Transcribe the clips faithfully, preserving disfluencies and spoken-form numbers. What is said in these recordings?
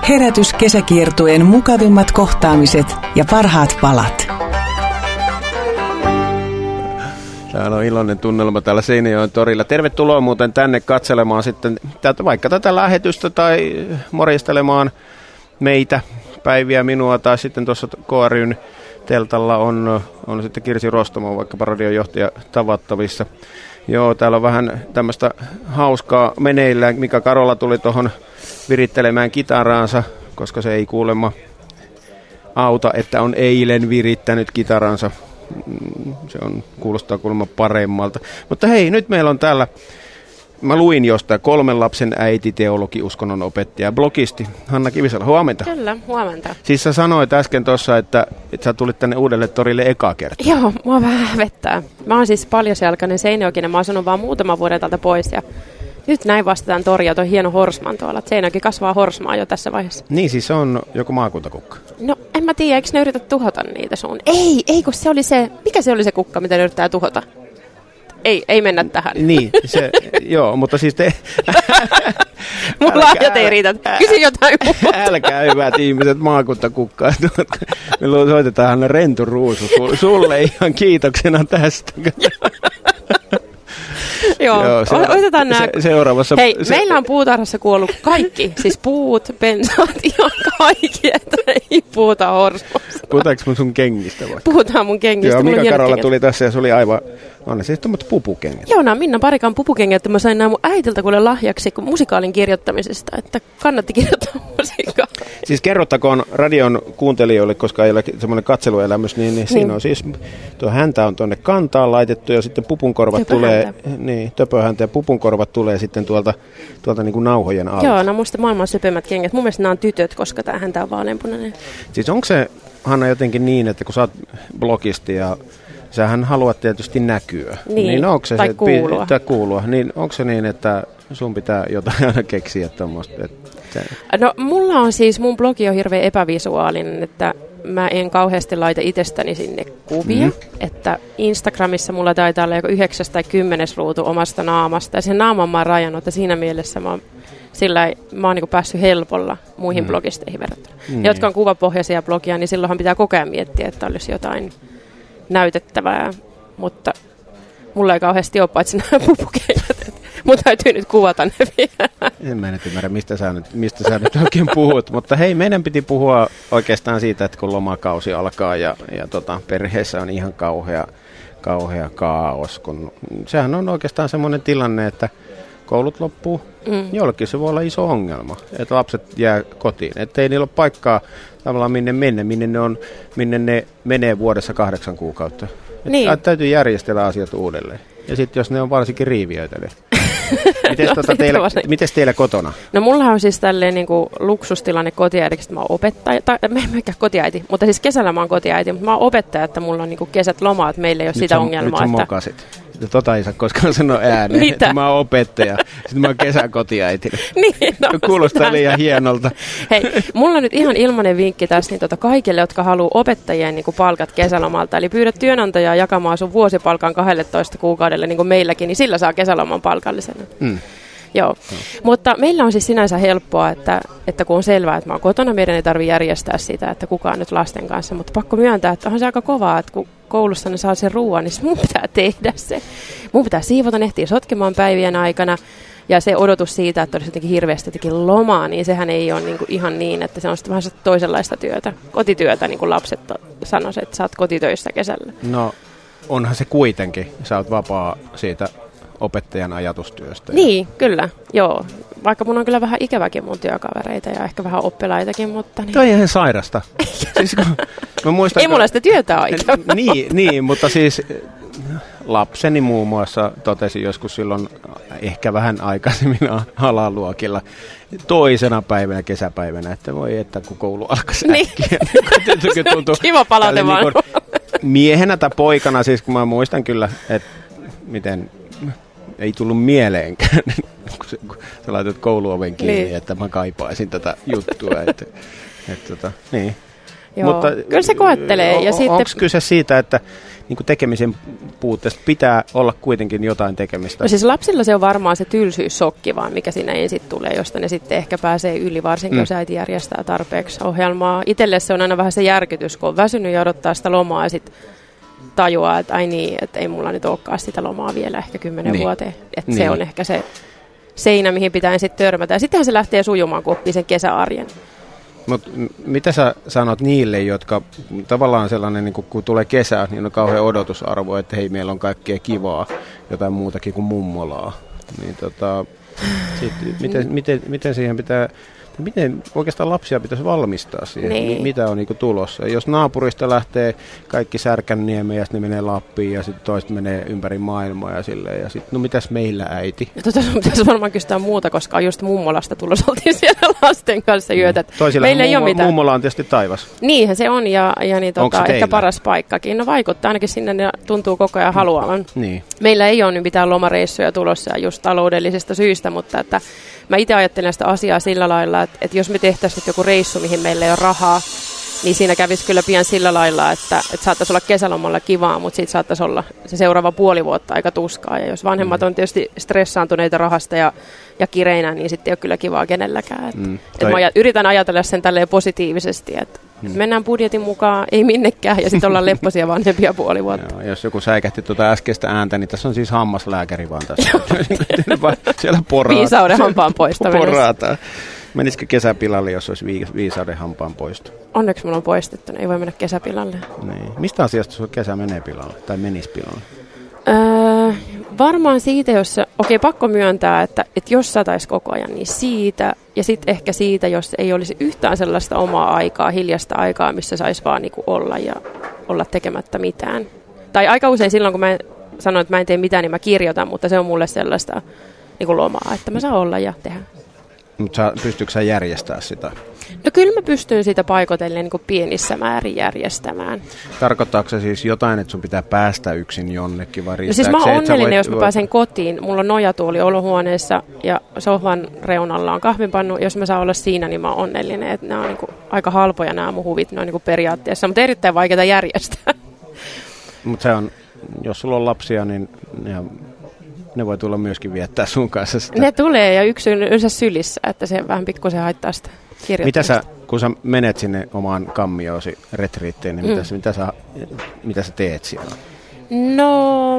Herätys kesäkiertueen mukavimmat kohtaamiset ja parhaat palat. Täällä on iloinen tunnelma täällä Seinäjoen torilla. Tervetuloa muuten tänne katselemaan sitten tätä, vaikka tätä lähetystä tai morjestelemaan meitä, Päiviä, minua tai sitten tuossa K ry:n teltalla on, on sitten Kirsi Rostomo, vaikka radiojohtaja tavattavissa. Joo, täällä on vähän tämmöistä hauskaa meneillään. Mika Karola tuli tuohon virittelemään kitaraansa, koska se ei kuulemma auta, että on eilen virittänyt kitaransa. Se on, kuulostaa kuulemma paremmalta. Mutta hei, nyt meillä on täällä, mä luin jostain, kolmen lapsen äiti, teologi, uskonnon opettaja, blogisti Hanna Kivisalo. Huomenta. Kyllä, huomenta. Siis sä sanoit äsken tuossa, että, että sä tulit tänne Uudelle torille eka kertaa. Joo, mua vähän hävettää. Mä oon siis paljasjalkainen Seinäjokinen, mä oon asunut vaan muutaman vuoden täältä pois ja nyt näin vastataan toria, tuo hieno horsman tuolla. Seinäjoki kasvaa horsmaa jo tässä vaiheessa. Niin, siis se on joku maakuntakukka. No, en mä tiedä, eikö ne yritä tuhota niitä sun? Ei, ei, kun se oli se, mikä se oli se kukka, mitä ne yrittää tuhota? Ei, ei mennä tähän. Niin, se, joo, mutta siis te... Mun lahjat ei riitä. Kysy jotain muuta. Älkää hyvät ihmiset maakuntakukkaa. Me soitetaan Rentu Ruusu sulle ihan kiitoksena tästä. Joo, Joo se, otetaan nämä. Se, seuraavassa. Hei, se, meillä on puutarhassa kuollut kaikki. Siis puut, pensaat, ihan kaikki, että ei puhuta horsmosta. Puhutaanko mun sun kengistä vai? Puhutaan mun kengistä. Joo, Mika Karola kengistä. Tuli tässä ja se oli aivan, on ne siis tuommoiset pupukengät. Joo, nämä on Minna Parikan pupukengät, että mä sain nämä mun äitiltä kuule lahjaksi musikaalin kirjoittamisesta, että kannatti kirjoittaa musiikkaa. Siis kerrottakoon radion kuuntelijoille, koska ei ole semmoinen katseluelämys, niin, niin siinä on siis, tuo häntä on tuonne kantaan laitettu ja sitten pupunkorvat tulee, niin, töpöhäntä ja pupunkorvat tulee sitten tuolta, tuolta niin kuin nauhojen alta. Joo, nämä on musta maailman söpömmät kengät. Mun mielestä nämä on tytöt, koska tämä häntä on vaaleanpunainen. Siis onko se, Hanna, jotenkin niin, että kun sä oot blogisti ja sähän haluat tietysti näkyä. Niin, niin onko se tai se, kuulua. Tai kuulua. Niin onko se niin, että sun pitää jotain aina keksiä tuommoista? No mulla on siis, mun blogi on hirveän epävisuaalinen, että mä en kauheasti laita itsestäni sinne kuvia. Mm. Että Instagramissa mulla taitaa olla joko yhdeksäs tai kymmenes ruutu omasta naamasta. Ja sen naaman mä oon rajannut, että siinä mielessä mä oon, sillä mä oon niin kuin päässyt helpolla muihin mm. blogisteihin verrattuna. Mm. Jotka on kuvapohjaisia blogia, niin silloinhan pitää koko ajan miettiä, että olisi jotain näytettävää, mutta mulla ei kauheasti ole paitsi nämä pupukengät. Mun täytyy nyt kuvata ne vielä. En mä nyt ymmärrä, mistä sä nyt, mistä sä nyt oikein puhut, mutta hei, meidän piti puhua oikeastaan siitä, että kun lomakausi alkaa ja, ja tota, perheessä on ihan kauhea, kauhea kaos, kun sehän on oikeastaan semmoinen tilanne, että koulut loppuu, mm. jollekin se voi olla iso ongelma, että lapset jää kotiin, että ei niillä ole paikkaa tavallaan minne mennä, minne ne, on, minne ne menee vuodessa kahdeksan kuukautta. Niin. Täytyy järjestellä asiat uudelleen. Ja sitten jos ne on varsinkin riiviöitä. Mites, no, tota teillä, mites teillä kotona? No mulla on siis tälleen niinku luksustilanne kotiäidiksi, että mä oon opettaja, tai mä en mikään kotiäiti, mutta siis kesällä mä oon kotiäiti, mutta mä oon opettaja, että mulla on niinku kesät lomaa, että meillä ei ole nyt sitä sä, ongelmaa. Nyt sä että... mokasit. Tota ei saa koskaan sanoa ääneen, Mitä? Että mä oon opettaja, sitten mä oon kesäkotiäiti. Niin, no, kuulostaa liian hienolta. Hei, mulla on nyt ihan ilmainen vinkki tässä niin tota kaikille, jotka haluaa opettajien niin kuin palkat kesälomalta. Eli pyydä työnantajaa jakamaan sun vuosipalkan kaksitoista kuukaudelle niin kuin meilläkin, niin sillä saa kesäloman palkallisena. Mm. Joo, mm. mutta meillä on siis sinänsä helppoa, että, että kun on selvää, että mä oon kotona, meidän ei tarvitse järjestää sitä, että kukaan nyt lasten kanssa. Mutta pakko myöntää, että onhan se aika kovaa, että kun koulussa ne saa sen ruoan, niin mun pitää tehdä se. Mun pitää siivota, ehtiä sotkemaan päivien aikana. Ja se odotus siitä, että olisi jotenkin hirveästi jotenkin lomaa, niin sehän ei ole niin kuin ihan niin, että se on sitten vähän toisenlaista työtä. Kotityötä, niin kuin lapset sanoisivat, että sä oot kotitöissä kesällä. No, onhan se kuitenkin. Sä oot vapaa siitä opettajan ajatustyöstä. Niin, kyllä, joo. Vaikka mun on kyllä vähän ikäväkin mun työkavereita ja ehkä vähän oppilaitakin, mutta... Niin. Toi on ihan sairasta. Siis, mä muistan, ei mulla sitä työtä ole ikävää. Niin, niin, mutta siis lapseni muun muassa totesi joskus silloin ehkä vähän aikaisemmin alaluokilla toisena päivänä, kesäpäivänä, että voi että kun koulu alkaisi niin. äkkiä. Niin tuntuu, kiva palaute vaan. Niin miehenä tai poikana, siis kun mä muistan kyllä, että miten... Ei tullut mieleenkään, kun, se, kun sä laitat kouluoven kiinni, niin. Että mä kaipaisin tätä juttua. että, että, tota, niin. Joo, mutta, kyllä se koettelee. On, ja sitten... Onko kyse siitä, että niin kuin tekemisen puutteesta pitää olla kuitenkin jotain tekemistä. No siis lapsilla se on varmaan se tylsyyssokki vaan, mikä siinä ensin tulee, josta ne sitten ehkä pääsee yli, varsinkin mm. jos äiti järjestää tarpeeksi ohjelmaa. Itselle se on aina vähän se järkytys, kun on väsynyt ja odottaa sitä lomaa ja sitten tajuaa, että ai niin, että ei mulla nyt olekaan sitä lomaa vielä ehkä kymmenen niin. vuoteen. Että niin. se on ehkä se seinä, mihin pitää ensin törmätä. Ja sittenhän se lähtee sujumaan, kun oppii sen kesäarjen. Mutta mitä sä sanot niille, jotka tavallaan sellainen, niin kun tulee kesä, niin on kauhean odotusarvo, että hei, meillä on kaikkea kivaa, jotain muutakin kuin mummolaa. Niin tota, sit, miten, miten, miten siihen pitää, miten oikeastaan lapsia pitäisi valmistaa siihen, niin. mitä on niin kuin tulossa. Jos naapurista lähtee kaikki Särkänniemeen ja sitten ne menee Lappiin ja sitten toiset menee ympäri maailmaa ja silleen. Ja sitten, no mitäs meillä äiti? Ja tota sun pitäisi varmaan kysyä muuta, koska just mummolasta tulossa oltiin siellä lasten kanssa yötä. Toisilla meillä ei mummo, ole mitään. Mummola on tietysti taivas. Niinhän se on ja, ja niin, tota, ehkä paras paikkakin. No vaikuttaa ainakin sinne, ne tuntuu koko ajan haluavan. Niin. Meillä ei ole nyt mitään lomareissuja tulossa just taloudellisista syistä, mutta että mä itse ajattelen sitä asiaa sillä lailla, että, että jos me tehtäisiin nyt joku reissu, mihin meillä ei ole rahaa, niin siinä kävisi kyllä pian sillä lailla, että, että saattaisi olla kesälomalla kivaa, mutta siitä saattaisi olla se seuraava puoli vuotta aika tuskaa. Ja jos vanhemmat mm. on tietysti stressaantuneita rahasta ja, ja kireinä, niin sitten ei ole kyllä kivaa kenelläkään. Että, mm. että mä yritän ajatella sen tälleen positiivisesti, että mm. mennään budjetin mukaan, ei minnekään, ja sitten ollaan lepposia vanhempia puoli vuotta. Joo, jos joku säikähti tuota äskeistä ääntä, niin tässä on siis hammaslääkäri vaan tässä. Siellä poraat. Viisauden hampaan poistaminen. Porataan. Menisikö kesäpilalle, jos olisi viisauden hampaan poisto? Onneksi mulla on poistettu, ei voi mennä kesäpilalle. Niin. Mistä asiasta sun kesä menee pilalle tai menisi pilalle? Öö, varmaan siitä, jos okei, okay, pakko myöntää, että, että jos sataisi koko ajan, niin siitä. Ja sitten ehkä siitä, jos ei olisi yhtään sellaista omaa aikaa, hiljasta aikaa, missä saisi vaan niinku olla ja olla tekemättä mitään. Tai aika usein silloin, kun mä sanon, että mä en tee mitään, niin mä kirjoitan, mutta se on mulle sellaista niinku lomaa, että mä saan olla ja tehdä. Mutta pystyykö sä järjestämään sitä? No kyllä mä pystyn sitä paikotellen niin pienissä määrin järjestämään. Tarkoittaako se siis jotain, että sun pitää päästä yksin jonnekin vai no siis mä oon onnellinen, voit, jos mä pääsen kotiin. Mulla on nojatuoli olohuoneessa ja sohvan reunalla on kahvinpannu. Jos mä saan olla siinä, niin mä oon onnellinen. Että nämä on niin kuin aika halpoja nämä mun huvit noin niin kuin periaatteessa, mutta erittäin vaikeaa järjestää. Mutta se on, jos sulla on lapsia, niin ne, ne voi tulla myöskin viettää sun kanssa sitä. Ne tulee ja yksi on yleensä sylissä, että se vähän pikkusen haittaa sitä kirjoittamista. Mitä sä, kun sä menet sinne omaan kammioasi retriittiin, niin mm. mitä, mitä, sä, mitä sä teet siellä? No,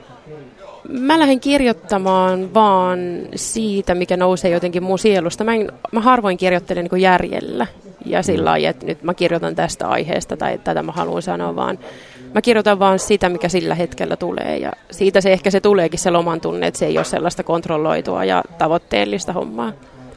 mä lähden kirjoittamaan vaan siitä, mikä nousee jotenkin mun sielusta. Mä, en, mä harvoin kirjoittelen niin kuin järjellä ja sillä lailla, että nyt mä kirjoitan tästä aiheesta tai tätä mä haluan sanoa, vaan mä kirjoitan vaan sitä, mikä sillä hetkellä tulee ja siitä se ehkä se tuleekin se loman tunne, että se ei ole sellaista kontrolloitua ja tavoitteellista hommaa.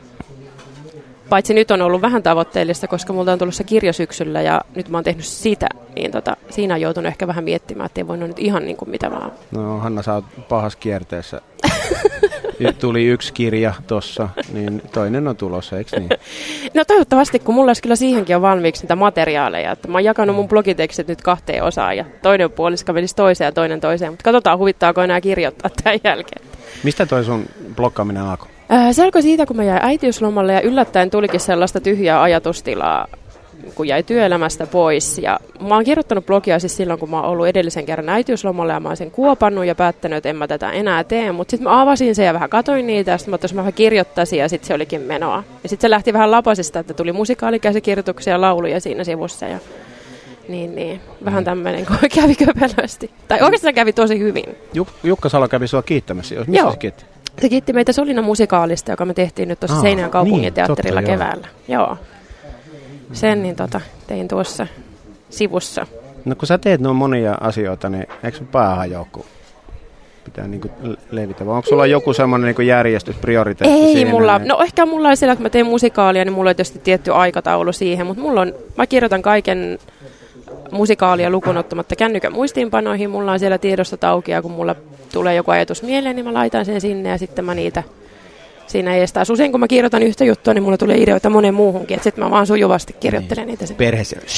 Paitsi nyt on ollut vähän tavoitteellista, koska multa on tullut se kirja syksyllä ja nyt mä oon tehnyt sitä, niin tota, siinä on joutunut ehkä vähän miettimään, että ei voinut nyt ihan niin kuin mitä vaan. No Hanna, sä oot pahassa kierteessä. Tuli yksi kirja tossa, niin toinen on tulossa, eikö niin? No toivottavasti, kun mulla olisi kyllä siihenkin on valmiiksi niitä materiaaleja. Että mä oon jakanut mun blogitekstit nyt kahteen osaan ja toinen puoliska menisi toiseen ja toinen toiseen. Mutta katsotaan, huvittaako enää kirjoittaa tämän jälkeen. Mistä toi sun blokkaaminen alkoi? Äh, se alkoi siitä, kun mä jäin äitiyslomalle ja yllättäen tulikin sellaista tyhjää ajatustilaa, kun jäi työelämästä pois. Ja mä oon kirjoittanut blogia siis silloin, kun mä oon ollut edellisen kerran äitiyslomalla ja mä oon sen kuopannut ja päättänyt, että en mä tätä enää tee. Mutta sitten mä avasin sen ja vähän katoin niitä ja sitten mä oon, mä vähän kirjoittaisin ja sitten se olikin menoa. Ja sitten se lähti vähän lapasista, että tuli musikaalikäsikirjoituksia ja lauluja siinä sivussa. Ja niin, niin. Vähän tämmöinen, kun kävi köpelösti. Tai oikeastaan kävi tosi hyvin. Juk- Jukka Salo kävi sua kiittämässä. Missä Joo. se kiitti? Se kiitti meitä Solina musikaalista, joka me tehtiin nyt tuossa Seinäjoen kaupunginteatterilla niin, keväällä. Joo. joo. Sen niin tota, tein tuossa sivussa. No kun sä teet noin monia asioita, niin eikö sun pää hajoa, kun pitää niinku levitä? Vai onko sulla joku semmoinen niinku järjestys, prioriteetti Ei siinä? mulla, Niin? no ehkä mulla on siellä, kun mä teen musikaalia, niin mulla on tietysti tietty aikataulu siihen, mutta mulla on, mä kirjoitan kaiken musikaalia lukuun ottamatta kännykän muistiinpanoihin. Mulla on siellä tiedostot auki ja kun mulla tulee joku ajatus mieleen, niin mä laitan sen sinne ja sitten mä niitä siinä estää. Usein kun mä kirjoitan yhtä juttua, niin mulla tulee ideoita monen muuhunkin, että sitten mä vaan sujuvasti kirjoittelen niin. niitä. Sen. Perheessä, shh,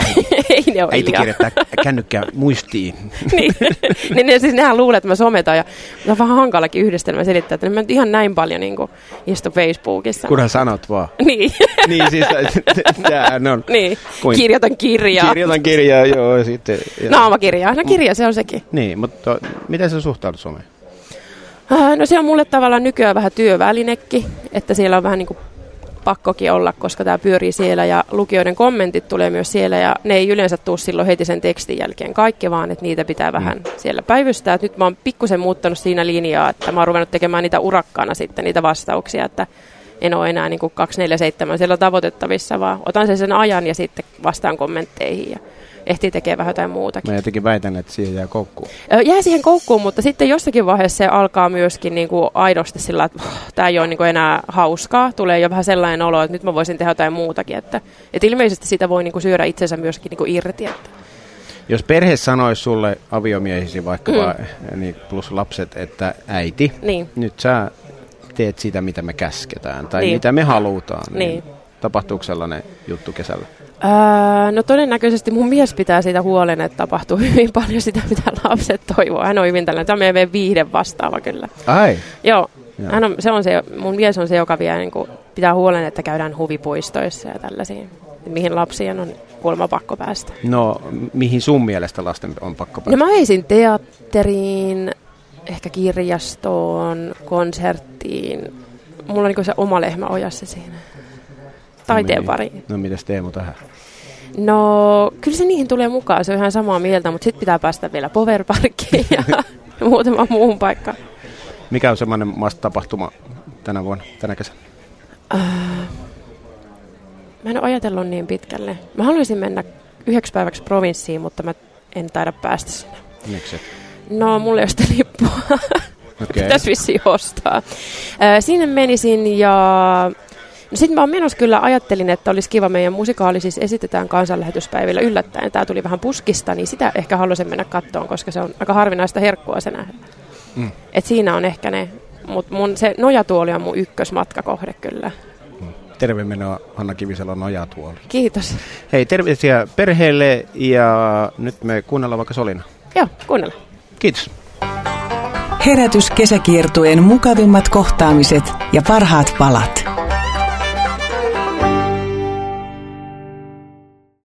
Ei ne ole Äiti ihan. kirjoittaa kännykkää muistiin. niin, niin ne, siis nehän luulee, että mä sometan ja on vähän hankalakin yhdistelmä selittää, että mä nyt ihan näin paljon niin kuin istu Facebookissa. Kunhan sanot vaan. Niin. niin siis, tämähän on. Niin, Kuin... kirjoitan kirjaa. Kirjoitan kirjaa, joo, sitten. Ja... Naamakirjaa, no kirja se on sekin. Niin, mutta miten sä suhtaudut someen? Äh, no se on mulle tavallaan nykyään vähän työvälinekin, että siellä on vähän niin kuin pakkokin olla, koska tämä pyörii siellä ja lukijoiden kommentit tulee myös siellä ja ne ei yleensä tule silloin heti sen tekstin jälkeen kaikki, vaan että niitä pitää vähän mm. siellä päivystää. Et nyt mä oon pikkusen muuttanut siinä linjaa, että mä oon ruvennut tekemään niitä urakkaana sitten, niitä vastauksia, että en ole enää niin kuin kaksikymmentäneljä seitsemän siellä tavoitettavissa, vaan otan sen sen ajan ja sitten vastaan kommentteihin ja ehtii tekemään vähän jotain muutakin. Mä jotenkin väitän, että siihen jää koukkuun. Jää siihen koukkuun, mutta sitten jossakin vaiheessa se alkaa myöskin niin kuin aidosti sillä, että oh, tämä ei ole niin kuin enää hauskaa. Tulee jo vähän sellainen olo, että nyt mä voisin tehdä jotain muutakin. Että, että ilmeisesti sitä voi niin kuin syödä itsensä myöskin niin kuin irti. Että. Jos perhe sanoisi sulle aviomiehisi vaikka mm. vaan, niin plus lapset, että äiti, niin. nyt sä teet sitä, mitä me käsketään tai niin. mitä me halutaan, niin, niin. tapahtuuko sellainen juttu kesällä? Öö, no todennäköisesti mun mies pitää siitä huolen, että tapahtuu hyvin paljon sitä, mitä lapset toivoo. Hän on hyvin tällainen, tämä on meidän viihde vastaava kyllä. Ai? Joo, hän on, se on se, mun mies on se, joka vie, niin kuin, pitää huolen, että käydään huvipuistoissa ja tällaisiin, mihin lapsien on kuulemma pakko päästä. No, mihin sun mielestä lasten on pakko päästä? No mä heisin teatteriin, ehkä kirjastoon, konserttiin. Mulla on niin se oma lehmä ojassa siinä. Taiteen no, pariin. No mitäs Teemu tähän? No kyllä se niihin tulee mukaan, se on ihan samaa mieltä, mutta sitten pitää päästä vielä Powerparkiin ja muutama muuhun paikkaan. Mikä on semmoinen must-tapahtuma tänä vuonna, tänä kesänä? Uh, mä en ole ajatellut niin pitkälle. Mä haluaisin mennä yhdeksi päiväksi provinssiin, mutta mä en taida päästä sinne. Miksi? No mulla ei ole sitä lippua. Okay. Pitäisi vissiin ostaa. Uh, sinne menisin ja... No sitten mä oon menossa kyllä, ajattelin, että olisi kiva meidän musikaali, siis esitetään kansanlähetyspäivillä yllättäen. Tämä tuli vähän puskista, niin sitä ehkä haluaisin mennä kattoon, koska se on aika harvinaista herkkua se nähdä. Mm. Et siinä on ehkä ne, mutta mun se nojatuoli on mun ykkösmatkakohde kyllä. Mm. Terve menoa Hanna Kivisalo nojatuoli. Kiitos. Hei, terveisiä perheelle ja nyt me kuunnellaan vaikka Solina. Joo, kuunnellaan. Kiitos. Herätys kesäkiertueen mukavimmat kohtaamiset ja parhaat palat.